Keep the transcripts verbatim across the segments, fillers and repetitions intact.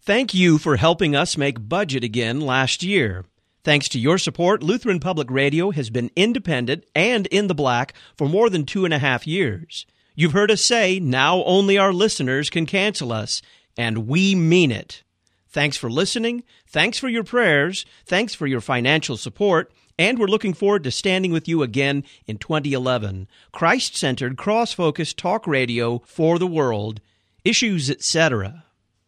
Thank you for helping us make budget again last year. Thanks to your support, Lutheran Public Radio has been independent and in the black for more than two and a half years. You've heard us say now only our listeners can cancel us, and we mean it. Thanks for listening, thanks for your prayers, thanks for your financial support, and we're looking forward to standing with you again in twenty eleven. Christ-centered, cross-focused talk radio for the world, Issues, et cetera.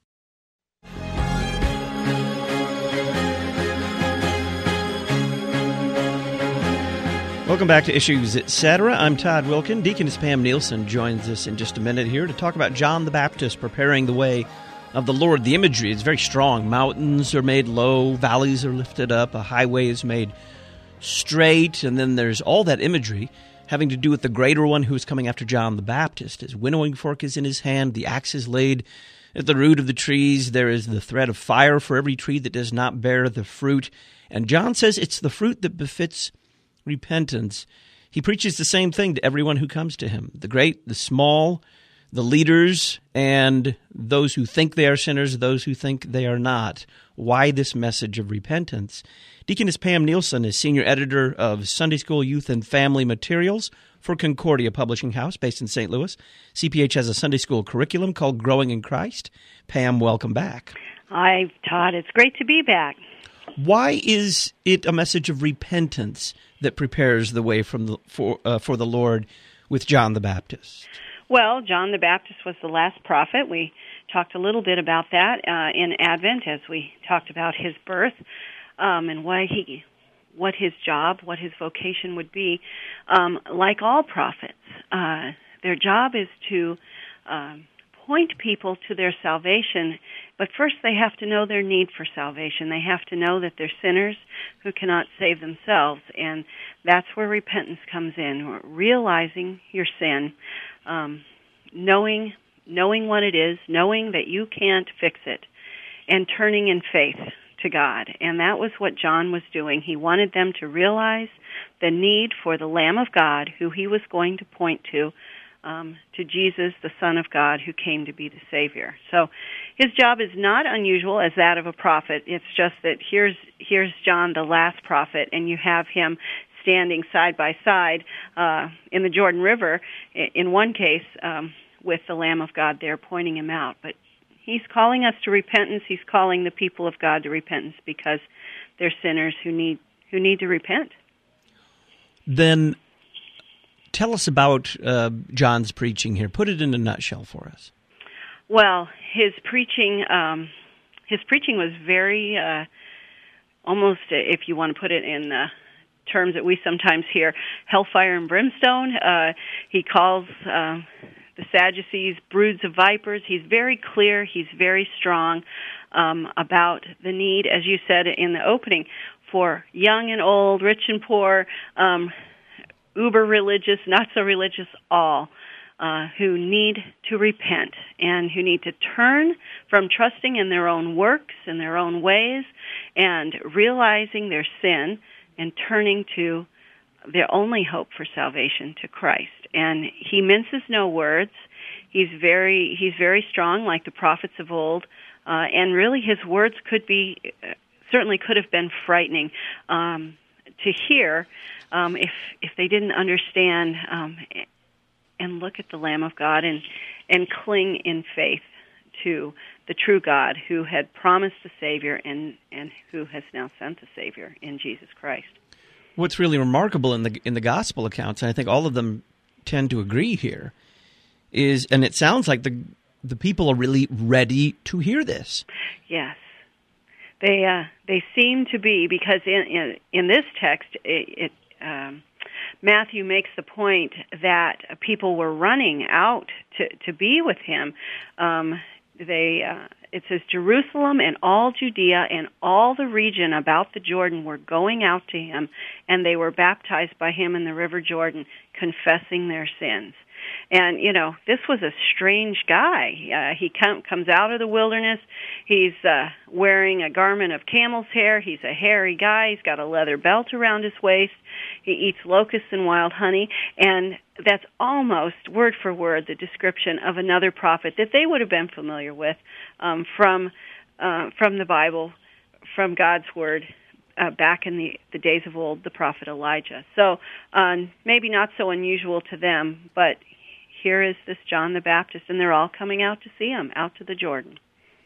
Welcome back to Issues, et cetera. I'm Todd Wilkin. Deaconess Pam Nielsen joins us in just a minute here to talk about John the Baptist preparing the way of the Lord. The imagery is very strong. Mountains are made low, valleys are lifted up, a highway is made straight, and then there's all that imagery having to do with the greater one who is coming after John the Baptist. His winnowing fork is in his hand, the axe is laid at the root of the trees, there is the thread of fire for every tree that does not bear the fruit, and John says it's the fruit that befits repentance. He preaches the same thing to everyone who comes to him, the great, the small, the leaders, and those who think they are sinners, those who think they are not. Why this message of repentance? Deaconess Pam Nielsen is senior editor of Sunday School, Youth, and Family Materials for Concordia Publishing House, based in Saint Louis. C P H has a Sunday school curriculum called Growing in Christ. Pam, welcome back. Hi, Todd. It's great to be back. Why is it a message of repentance that prepares the way from the, for uh, for the Lord with John the Baptist? Well, John the Baptist was the last prophet. We talked a little bit about that uh, in Advent as we talked about his birth um, and why he, what his job, what his vocation would be. Um, like all prophets, uh, their job is to um, point people to their salvation, but first they have to know their need for salvation. They have to know that they're sinners who cannot save themselves, and that's where repentance comes in, realizing your sin, um, knowing knowing what it is, knowing that you can't fix it, and turning in faith to God. And that was what John was doing. He wanted them to realize the need for the Lamb of God, who he was going to point to, Um, to Jesus, the Son of God, who came to be the Savior. So his job is not unusual as that of a prophet. It's just that here's here's John, the last prophet, and you have him standing side by side uh, in the Jordan River, in one case, um, with the Lamb of God there pointing him out. But he's calling us to repentance. He's calling the people of God to repentance because they're sinners who need who need to repent. Then tell us about uh, John's preaching here. Put it in a nutshell for us. Well, his preaching, um, his preaching was very, uh, almost, if you want to put it in uh, terms that we sometimes hear, hellfire and brimstone. Uh, he calls uh, the Sadducees broods of vipers. He's very clear. He's very strong um, about the need, as you said in the opening, for young and old, rich and poor, um, uber religious, not so religious, all uh, who need to repent and who need to turn from trusting in their own works and their own ways and realizing their sin and turning to their only hope for salvation, to Christ. And he minces no words. He's very he's very strong, like the prophets of old, uh, and really his words could be certainly could have been frightening um, to hear. Um, if if they didn't understand um, and look at the Lamb of God and and cling in faith to the true God who had promised the Savior and, and who has now sent the Savior in Jesus Christ. What's really remarkable in the in the gospel accounts, and I think all of them tend to agree here, is, and it sounds like the the people are really ready to hear this. Yes. They uh, they seem to be, because in in, in this text, it, it Um, Matthew makes the point that people were running out to, to be with him. Um, they uh, it says Jerusalem and all Judea and all the region about the Jordan were going out to him, and they were baptized by him in the river Jordan, confessing their sins. And, you know, this was a strange guy. Uh, he com- comes out of the wilderness. He's uh, wearing a garment of camel's hair. He's a hairy guy. He's got a leather belt around his waist. He eats locusts and wild honey. And that's almost word for word the description of another prophet that they would have been familiar with um, from uh, from the Bible, from God's Word, uh, back in the, the days of old, the prophet Elijah. So um, maybe not so unusual to them, but here is this John the Baptist, and they're all coming out to see him, out to the Jordan.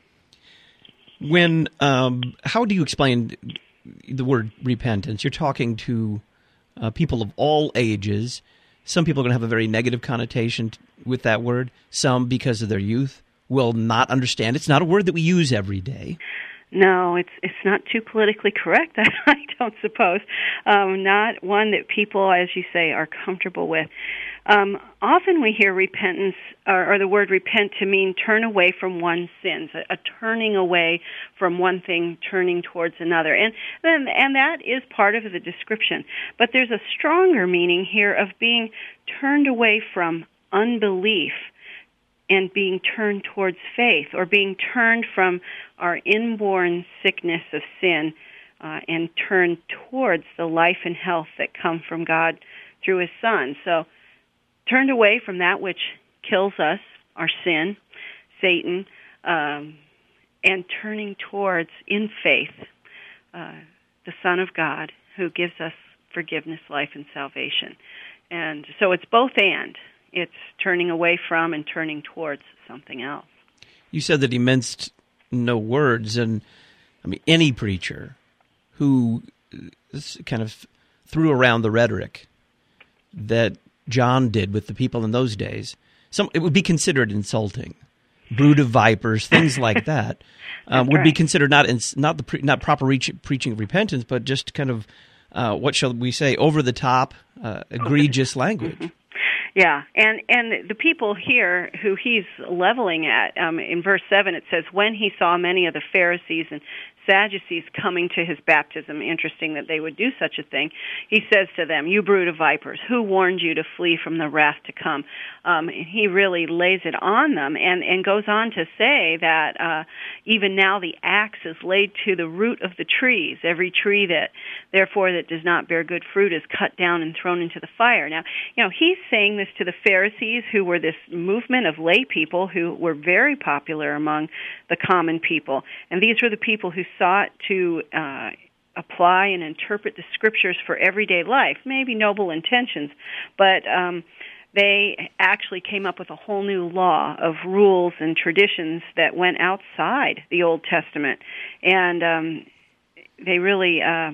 When um, how do you explain the word repentance? You're talking to uh, people of all ages. Some people are going to have a very negative connotation t- with that word. Some, because of their youth, will not understand. It's not a word that we use every day. No, it's it's not too politically correct, I don't suppose. Um, not one that people, as you say, are comfortable with. Um, often we hear repentance, or, or the word repent, to mean turn away from one's sins, a, a turning away from one thing, turning towards another. And, and, and that is part of the description. But there's a stronger meaning here of being turned away from unbelief and being turned towards faith, or being turned from our inborn sickness of sin uh, and turned towards the life and health that come from God through His Son. So turned away from that which kills us, our sin, Satan, um, and turning towards, in faith, uh, the Son of God, who gives us forgiveness, life, and salvation. And so it's both and. It's turning away from and turning towards something else. You said that he minced no words, and I mean, any preacher who kind of threw around the rhetoric that John did with the people in those days, some it would be considered insulting. Brood of vipers, things like that, um, would right. be considered not in, not the pre, not proper reach, preaching of repentance, but just kind of uh, what shall we say, over the top, uh, egregious language. Mm-hmm. Yeah, and and the people here who he's leveling at, um, in verse seven it says, when he saw many of the Pharisees and Sadducees coming to his baptism, interesting that they would do such a thing, he says to them, you brood of vipers, who warned you to flee from the wrath to come? Um, he really lays it on them, and, and goes on to say that uh, even now the axe is laid to the root of the trees. Every tree that, therefore, that does not bear good fruit is cut down and thrown into the fire. Now, you know, he's saying this to the Pharisees, who were this movement of lay people who were very popular among the common people. And these were the people who sought to uh, apply and interpret the Scriptures for everyday life, maybe noble intentions, but um, they actually came up with a whole new law of rules and traditions that went outside the Old Testament. And um, they really uh,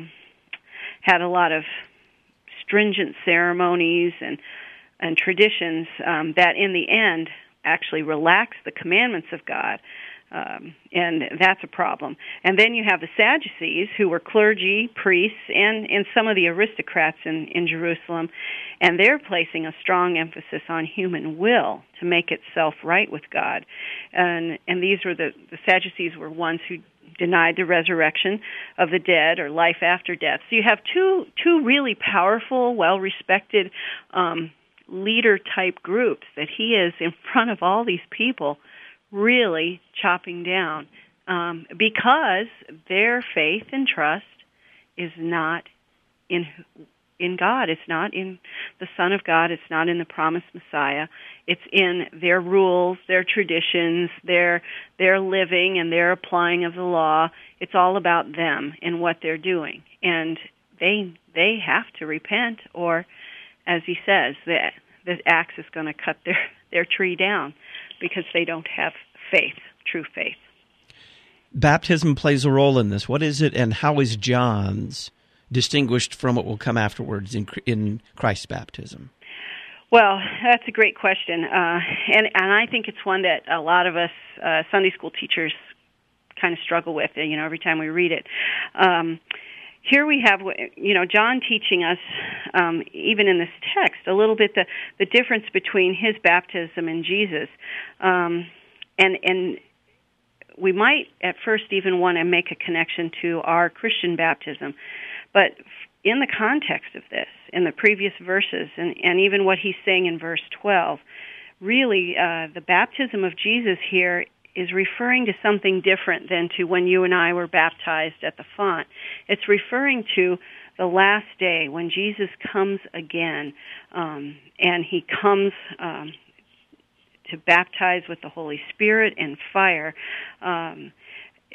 had a lot of stringent ceremonies and and traditions um, that in the end actually relax the commandments of God. Um, and that's a problem. And then you have the Sadducees, who were clergy, priests, and, and some of the aristocrats in, in Jerusalem, and they're placing a strong emphasis on human will to make itself right with God. And and these were the, the Sadducees were ones who denied the resurrection of the dead or life after death. So you have two two really powerful, well-respected um, leader-type groups that he is in front of all these people really chopping down um, because their faith and trust is not in in God. It's not in the Son of God. It's not in the promised Messiah. It's in their rules, their traditions, their their living and their applying of the law. It's all about them and what they're doing. And they they have to repent, or, as he says, the, the axe is going to cut their, their tree down because they don't have faith, true faith. Baptism plays a role in this. What is it, and how is John's distinguished from what will come afterwards in in Christ's baptism? Well, that's a great question, uh, and and I think it's one that a lot of us uh, Sunday school teachers kind of struggle with. You know, every time we read it. Um, Here we have, you know, John teaching us, um, even in this text, a little bit the, the difference between his baptism and Jesus. Um, and and we might at first even want to make a connection to our Christian baptism. But in the context of this, in the previous verses, and, and even what he's saying in verse twelve, really uh, the baptism of Jesus here is referring to something different than to when you and I were baptized at the font. It's referring to the last day when Jesus comes again, um, and he comes um, to baptize with the Holy Spirit and fire. Um,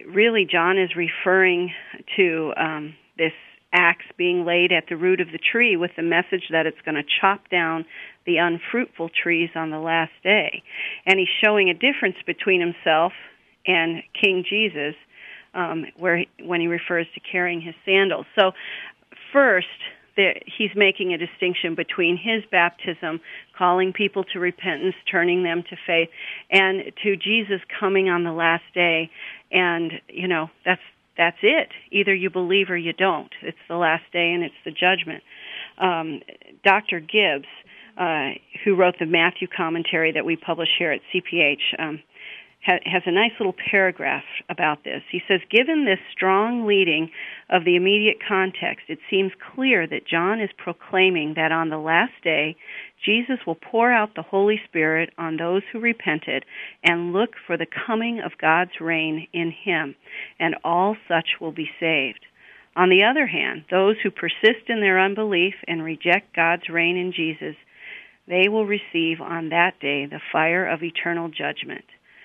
really, John is referring to um, this axe being laid at the root of the tree with the message that it's going to chop down the unfruitful trees on the last day. And he's showing a difference between himself and King Jesus um, where he, when he refers to carrying his sandals. So first, there, he's making a distinction between his baptism, calling people to repentance, turning them to faith, and to Jesus coming on the last day. And, you know, that's That's it. Either you believe or you don't. It's the last day and it's the judgment. Um, Doctor Gibbs, uh, who wrote the Matthew commentary that we publish here at C P H, um, ha- has a nice little paragraph about this. He says, given this strong leading of the immediate context, it seems clear that John is proclaiming that on the last day, Jesus will pour out the Holy Spirit on those who repented and look for the coming of God's reign in him, and all such will be saved. On the other hand, those who persist in their unbelief and reject God's reign in Jesus, they will receive on that day the fire of eternal judgment.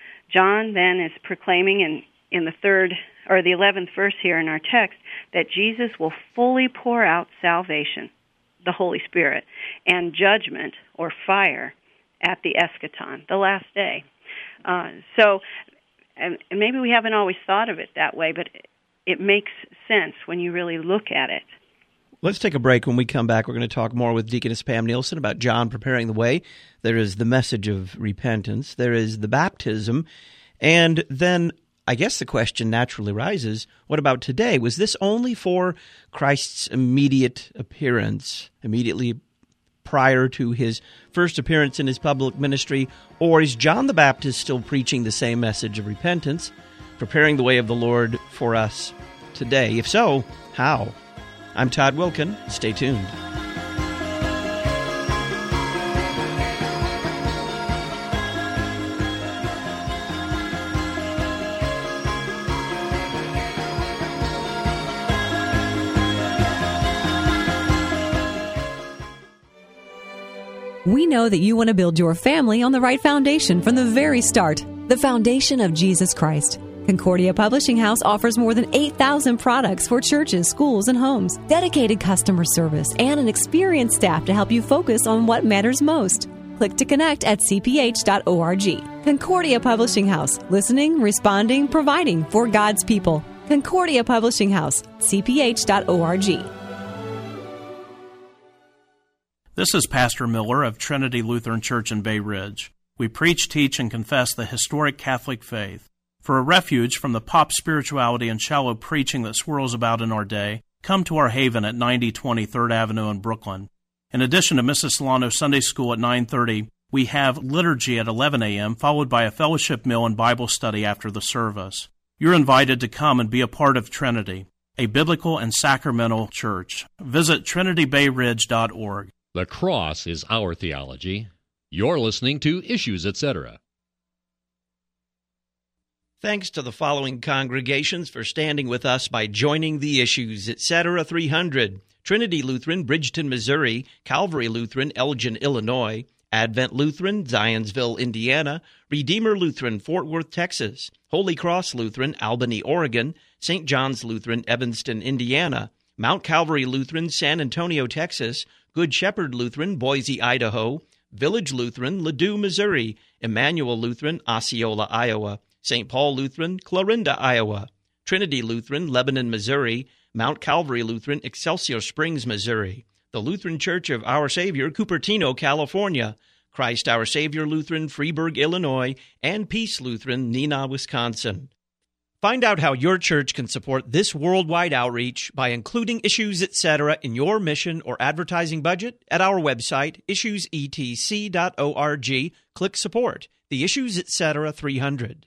John then is proclaiming in, in the third or the eleventh verse here in our text that Jesus will fully pour out salvation, the Holy Spirit, and judgment or fire at the eschaton, the last day. Uh, so, and, and maybe we haven't always thought of it that way, but it, it makes sense when you really look at it. Let's take a break. When we come back, we're going to talk more with Deaconess Pam Nielsen about John preparing the way. There is the message of repentance. There is the baptism. And then I guess the question naturally rises, what about today? Was this only for Christ's immediate appearance, immediately prior to his first appearance in his public ministry, or is John the Baptist still preaching the same message of repentance, preparing the way of the Lord for us today? If so, how? I'm Todd Wilkin. Stay tuned. We know that you want to build your family on the right foundation from the very start, the foundation of Jesus Christ. Concordia Publishing House offers more than eight thousand products for churches, schools, and homes, dedicated customer service, and an experienced staff to help you focus on what matters most. Click to connect at c p h dot org. Concordia Publishing House, listening, responding, providing for God's people. Concordia Publishing House, c p h dot org. This is Pastor Miller of Trinity Lutheran Church in Bay Ridge. We preach, teach, and confess the historic Catholic faith. For a refuge from the pop spirituality and shallow preaching that swirls about in our day, come to our haven at ninety twenty third Avenue in Brooklyn. In addition to Missus Solano Sunday School at nine thirty, we have liturgy at eleven a.m., followed by a fellowship meal and Bible study after the service. You're invited to come and be a part of Trinity, a biblical and sacramental church. Visit trinity bay ridge dot org. The cross is our theology. You're listening to Issues, et cetera. Thanks to the following congregations for standing with us by joining the Issues, et cetera. three hundred, Trinity Lutheran, Bridgeton, Missouri, Calvary Lutheran, Elgin, Illinois, Advent Lutheran, Zionsville, Indiana, Redeemer Lutheran, Fort Worth, Texas, Holy Cross Lutheran, Albany, Oregon, Saint John's Lutheran, Evanston, Indiana, Mount Calvary Lutheran, San Antonio, Texas, Good Shepherd Lutheran, Boise, Idaho, Village Lutheran, Ladue, Missouri, Emmanuel Lutheran, Osceola, Iowa, Saint Paul Lutheran, Clarinda, Iowa, Trinity Lutheran, Lebanon, Missouri, Mount Calvary Lutheran, Excelsior Springs, Missouri, the Lutheran Church of Our Savior, Cupertino, California, Christ Our Savior Lutheran, Freeburg, Illinois, and Peace Lutheran, Neenah, Wisconsin. Find out how your church can support this worldwide outreach by including Issues, et cetera in your mission or advertising budget at our website, issues e t c dot org. Click Support, the Issues, et cetera. three hundred.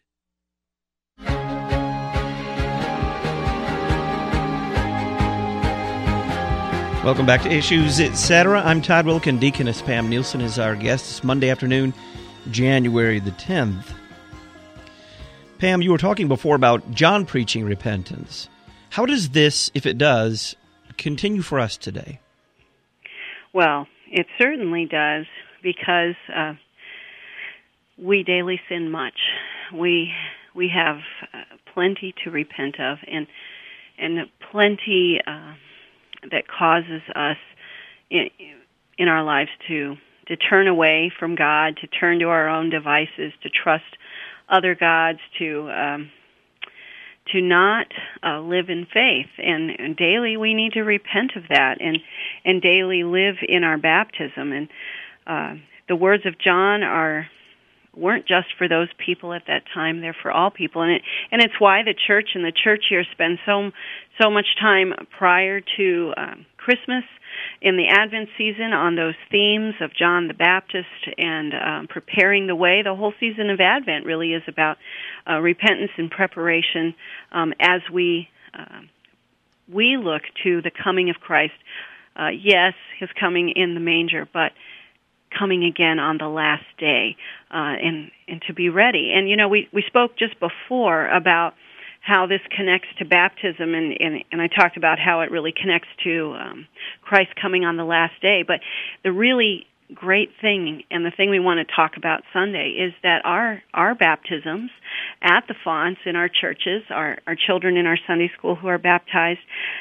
Welcome back to Issues, et cetera. I'm Todd Wilkin. Deaconess Pam Nielsen is our guest. It's Monday afternoon, January the tenth. Pam, you were talking before about John preaching repentance. How does this, if it does, continue for us today? Well, it certainly does, because uh, we daily sin much. We we have uh, plenty to repent of, and and plenty uh, that causes us in, in our lives to to turn away from God, to turn to our own devices, to trust other gods, to um, to not uh, live in faith. And, and daily we need to repent of that, and and daily live in our baptism. And uh, the words of John are weren't just for those people at that time; they're for all people. And it and it's why the church and the church here spend so so much time prior to um, Christmas, in the Advent season, on those themes of John the Baptist and um, preparing the way. The whole season of Advent really is about uh, repentance and preparation um, as we uh, we look to the coming of Christ. Uh, yes, His coming in the manger, but coming again on the last day, uh, and and to be ready. And you know, we we spoke just before about how this connects to baptism, and, and, and I talked about how it really connects to um, Christ coming on the last day. But the really great thing, and the thing we want to talk about Sunday, is that our our baptisms at the fonts in our churches, our, our children in our Sunday school who are baptized,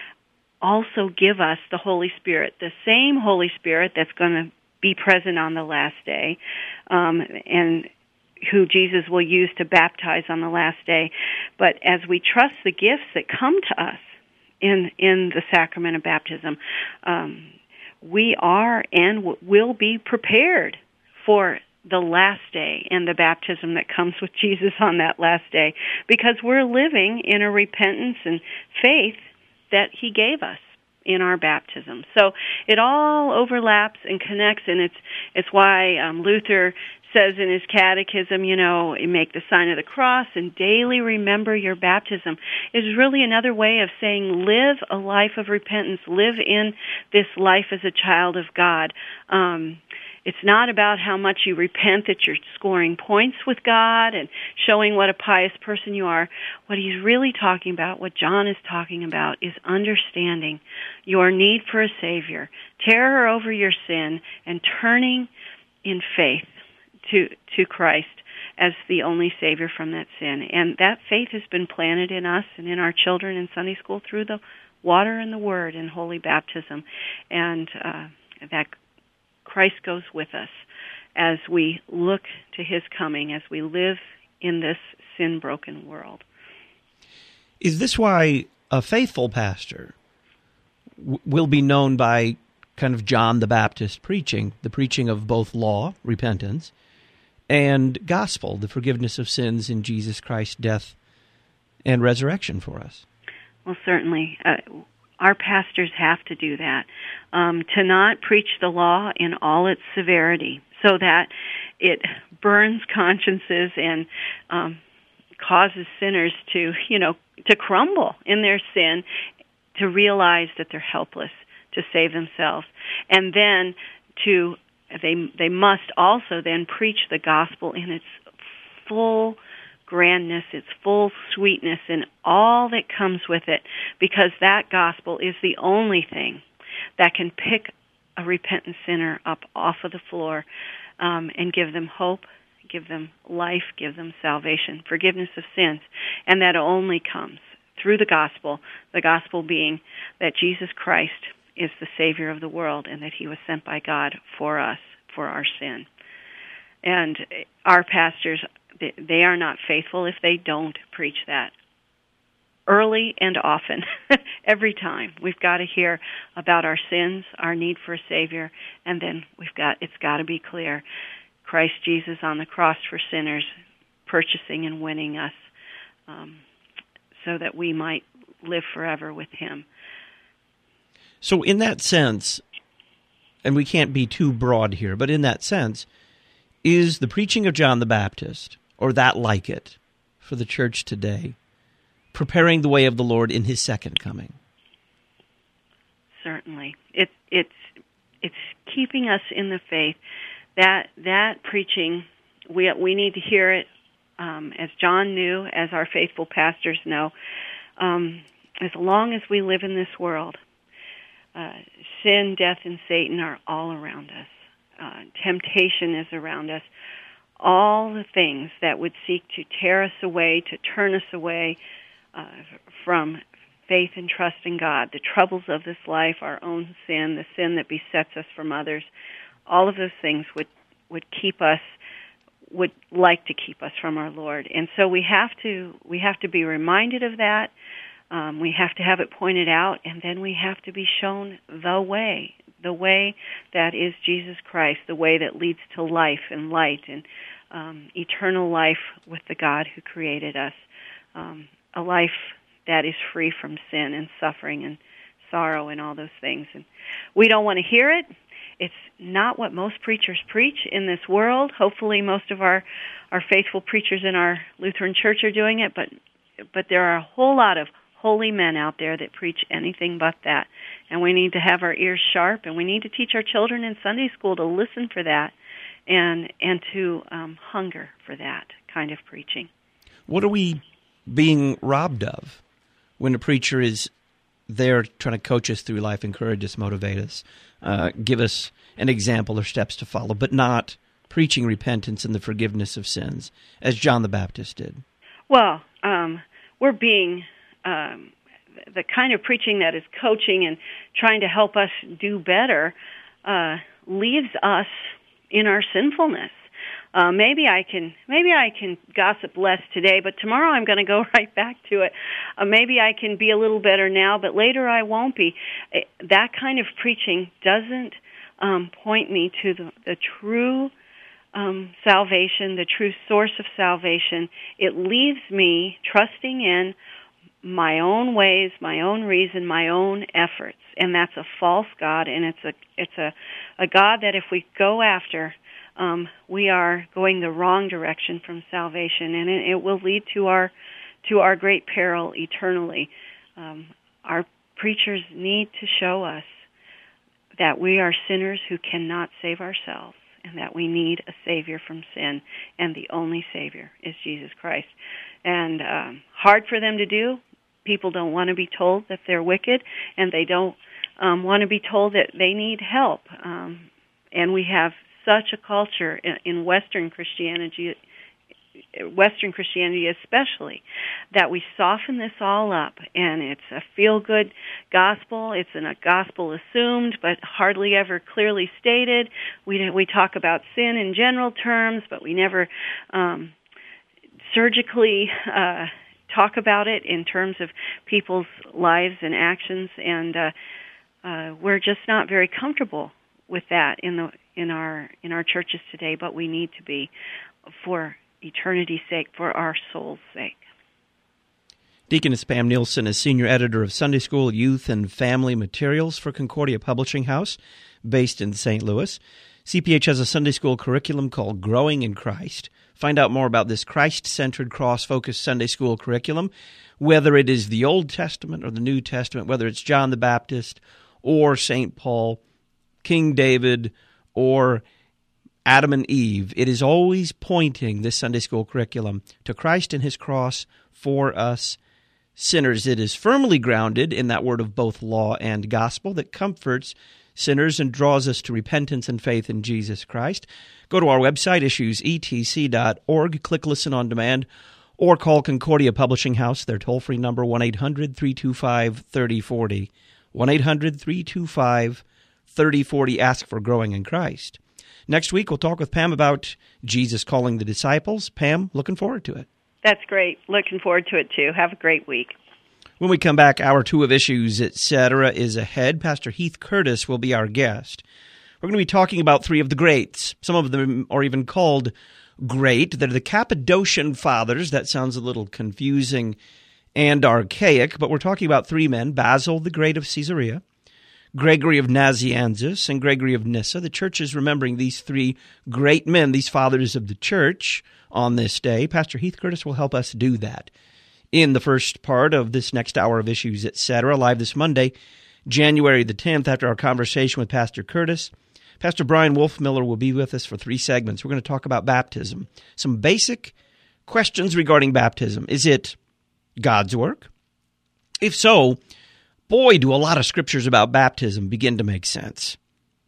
also give us the Holy Spirit, the same Holy Spirit that's going to be present on the last day, um, and who Jesus will use to baptize on the last day. But as we trust the gifts that come to us in in the sacrament of baptism, um, we are and w- will be prepared for the last day and the baptism that comes with Jesus on that last day, because we're living in a repentance and faith that He gave us in our baptism. So it all overlaps and connects, and it's it's why um, Luther says in his catechism, you know, make the sign of the cross and daily remember your baptism, is really another way of saying live a life of repentance, live in this life as a child of God. Um, it's not about how much you repent that you're scoring points with God and showing what a pious person you are. What he's really talking about, what John is talking about, is understanding your need for a Savior, terror over your sin, and turning in faith to to Christ as the only Savior from that sin. And that faith has been planted in us and in our children in Sunday school through the water and the Word and holy baptism. And uh, that Christ goes with us as we look to His coming, as we live in this sin-broken world. Is this why a faithful pastor w- will be known by kind of John the Baptist preaching, the preaching of both law, repentance, and gospel, the forgiveness of sins in Jesus Christ's death and resurrection for us? Well, certainly. Uh, our pastors have to do that, um, to not preach the law in all its severity so that it burns consciences and um, causes sinners to, you know, to crumble in their sin, to realize that they're helpless to save themselves, and then to They they must also then preach the gospel in its full grandness, its full sweetness, and all that comes with it, because that gospel is the only thing that can pick a repentant sinner up off of the floor um, and give them hope, give them life, give them salvation, forgiveness of sins. And that only comes through the gospel, the gospel being that Jesus Christ is the Savior of the world and that He was sent by God for us, for our sin. And our pastors, they are not faithful if they don't preach that early and often, every time. We've got to hear about our sins, our need for a Savior, and then we've got it's got to be clear, Christ Jesus on the cross for sinners, purchasing and winning us um, so that we might live forever with Him. So in that sense, and we can't be too broad here, but in that sense, is the preaching of John the Baptist, or that like it, for the church today, preparing the way of the Lord in His second coming? Certainly. It, it's it's keeping us in the faith. That that preaching, we we need to hear it, um, as John knew, as our faithful pastors know, um, as long as we live in this world. Uh, sin, death, and Satan are all around us. Uh, temptation is around us. All the things that would seek to tear us away, to turn us away uh, from faith and trust in God, the troubles of this life, our own sin, the sin that besets us from others, all of those things would, would keep us, would like to keep us from our Lord. And so we have to we have to be reminded of that. Um, we have to have it pointed out, and then we have to be shown the way, the way that is Jesus Christ, the way that leads to life and light and um, eternal life with the God who created us, um, a life that is free from sin and suffering and sorrow and all those things. And we don't want to hear it. It's not what most preachers preach in this world. Hopefully most of our, our faithful preachers in our Lutheran Church are doing it, but but there are a whole lot of holy men out there that preach anything but that. And we need to have our ears sharp, and we need to teach our children in Sunday school to listen for that and and to um, hunger for that kind of preaching. What are we being robbed of when a preacher is there trying to coach us through life, encourage us, motivate us, uh, give us an example or steps to follow, but not preaching repentance and the forgiveness of sins, as John the Baptist did? Well, um, we're being um, the kind of preaching that is coaching and trying to help us do better uh, leaves us in our sinfulness. Uh, maybe I can maybe I can gossip less today, but tomorrow I'm going to go right back to it. Uh, maybe I can be a little better now, but later I won't be. It, that kind of preaching doesn't um, point me to the, the true um, salvation, the true source of salvation. It leaves me trusting in my own ways, my own reason, my own efforts, and that's a false God, and it's a it's a, a God that if we go after, Um, we are going the wrong direction from salvation, and it, it will lead to our to our great peril eternally. Um, our preachers need to show us that we are sinners who cannot save ourselves, and that we need a Savior from sin, and the only Savior is Jesus Christ. And um, hard for them to do. People don't want to be told that they're wicked, and they don't um, want to be told that they need help. Um, and we have such a culture in Western Christianity, Western Christianity especially, that we soften this all up, and it's a feel-good gospel. It's a gospel assumed, but hardly ever clearly stated. We we talk about sin in general terms, but we never um, surgically uh, talk about it in terms of people's lives and actions, and uh, uh, we're just not very comfortable with that in the in our in our churches today, but we need to be for eternity's sake, for our soul's sake. Deaconess Pam Nielsen is Senior Editor of Sunday School, Youth, and Family Materials for Concordia Publishing House, based in Saint Louis. C P H has a Sunday School curriculum called Growing in Christ. Find out more about this Christ-centered, cross-focused Sunday School curriculum, whether it is the Old Testament or the New Testament, whether it's John the Baptist or Saint Paul, King David, or Adam and Eve. It is always pointing, this Sunday school curriculum, to Christ and his cross for us sinners. It is firmly grounded in that word of both law and gospel that comforts sinners and draws us to repentance and faith in Jesus Christ. Go to our website, issues e t c dot org, click Listen on Demand, or call Concordia Publishing House, their toll-free number, one eight hundred, three two five, three oh four oh, one eight hundred, three two five, three oh four oh. Ask for Growing in Christ. Next week, we'll talk with Pam about Jesus calling the disciples. Pam, looking forward to it. That's great. Looking forward to it, too. Have a great week. When we come back, hour two of Issues, et cetera is ahead. Pastor Heath Curtis will be our guest. We're going to be talking about three of the greats. Some of them are even called great. They're the Cappadocian Fathers. That sounds a little confusing and archaic, but we're talking about three men: Basil the Great of Caesarea, Gregory of Nazianzus, and Gregory of Nyssa. The church is remembering these three great men, these fathers of the church, on this day. Pastor Heath Curtis will help us do that in the first part of this next hour of Issues, et cetera, live this Monday, January the tenth, after our conversation with Pastor Curtis. Pastor Brian Wolfmiller will be with us for three segments. We're going to talk about baptism, some basic questions regarding baptism. Is it God's work? If so, boy, do a lot of scriptures about baptism begin to make sense.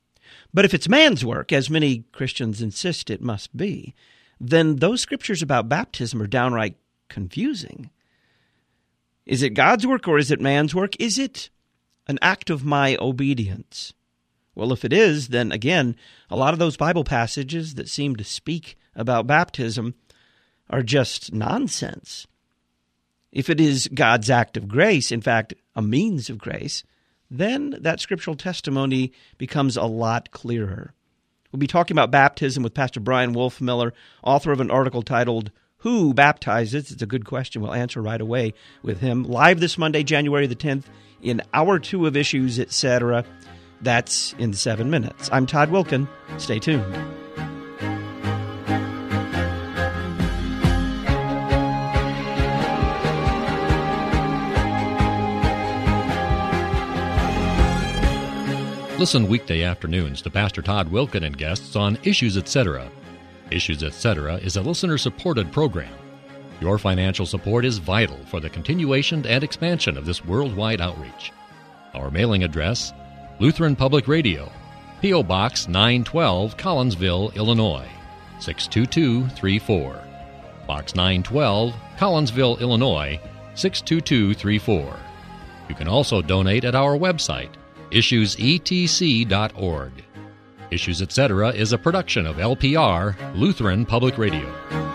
But if it's man's work, as many Christians insist it must be, then those scriptures about baptism are downright confusing. Is it God's work or is it man's work? Is it an act of my obedience? Well, if it is, then again, a lot of those Bible passages that seem to speak about baptism are just nonsense. If it is God's act of grace, in fact, a means of grace, then that scriptural testimony becomes a lot clearer. We'll be talking about baptism with Pastor Brian Wolfmueller, author of an article titled, Who Baptizes? It's a good question. We'll answer right away with him. Live this Monday, January the tenth, in Hour two of Issues, et cetera. That's in seven minutes. I'm Todd Wilken. Stay tuned. Listen weekday afternoons to Pastor Todd Wilken and guests on Issues, et cetera. Issues, et cetera is a listener-supported program. Your financial support is vital for the continuation and expansion of this worldwide outreach. Our mailing address, Lutheran Public Radio, P O. Box nine twelve, Collinsville, Illinois, six two two three four. Box nine twelve, Collinsville, Illinois, six two two three four. You can also donate at our website, issues e t c dot org. Issues, et cetera is a production of L P R, Lutheran Public Radio.